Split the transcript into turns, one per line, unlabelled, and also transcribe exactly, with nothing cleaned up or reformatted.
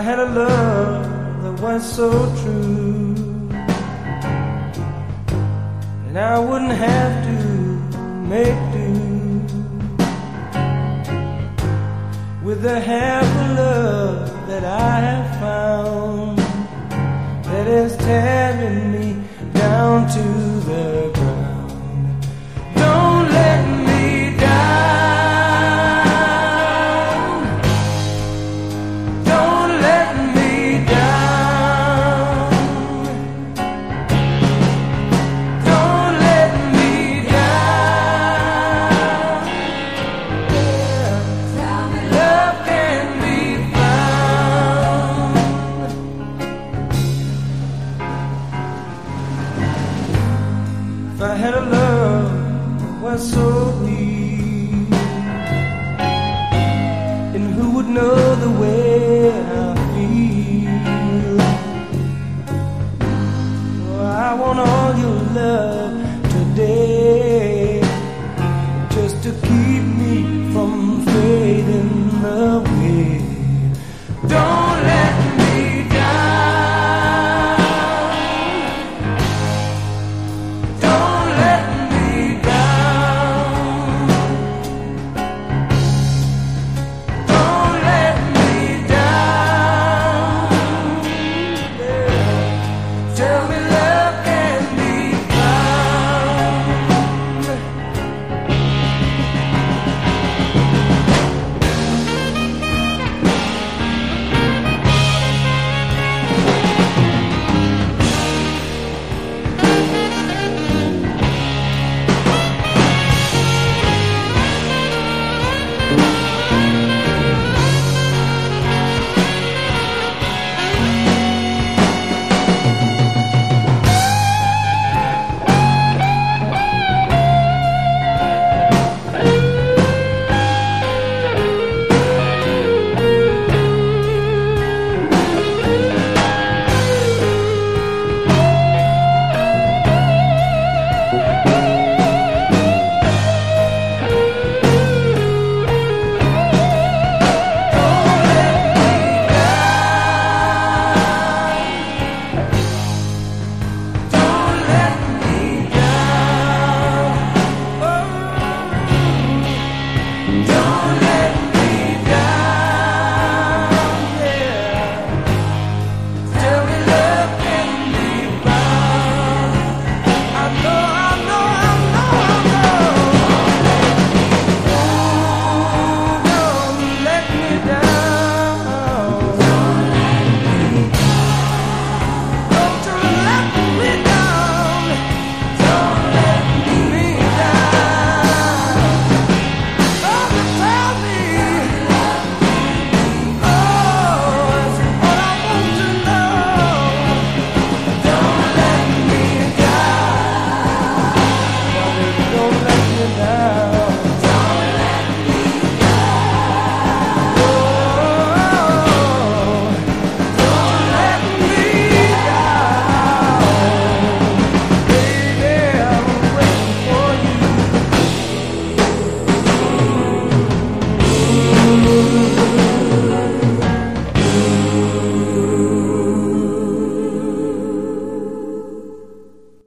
had a love that was so true, and I wouldn't have to make do with the half of love that I have found, that is tearing me down to the ground. Don't let me down. Don't let me down. Don't let me down. Yeah. Love can be found. If I had a love that was so deep,